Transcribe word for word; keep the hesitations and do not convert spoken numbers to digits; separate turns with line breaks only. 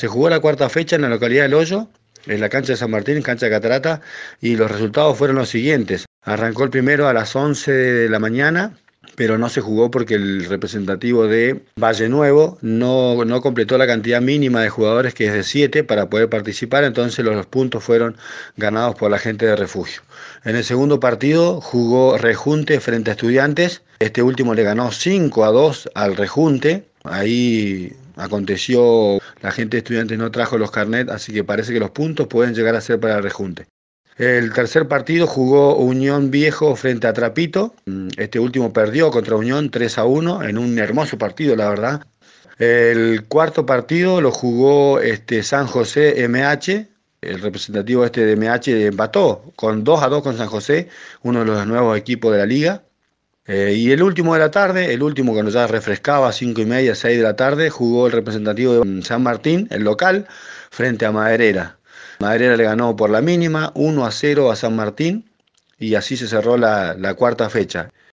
Se jugó la cuarta fecha en la localidad del Hoyo, en la cancha de San Martín, cancha de Catarata, y los resultados fueron los siguientes. Arrancó el primero a las once de la mañana, pero no se jugó porque el representativo de Valle Nuevo no, no completó la cantidad mínima de jugadores, que es de siete, para poder participar, entonces los puntos fueron ganados por la gente de Refugio. En el segundo partido jugó Rejunte frente a Estudiantes, este último le ganó cinco a dos al Rejunte. Ahí aconteció, la gente de Estudiantes no trajo los carnets, así que parece que los puntos pueden llegar a ser para el Rejunte. El tercer partido jugó Unión Viejo frente a Trapito. Este último perdió contra Unión tres a uno en un hermoso partido, la verdad. El cuarto partido lo jugó este San José M H. El representativo este de M H empató con dos a dos con San José, uno de los nuevos equipos de la liga. Eh, y el último de la tarde, el último cuando ya refrescaba, cinco y media, seis de la tarde, jugó el representativo de San Martín, el local, frente a Maderera. Maderera le ganó por la mínima, uno a cero a San Martín, y así se cerró la, la cuarta fecha.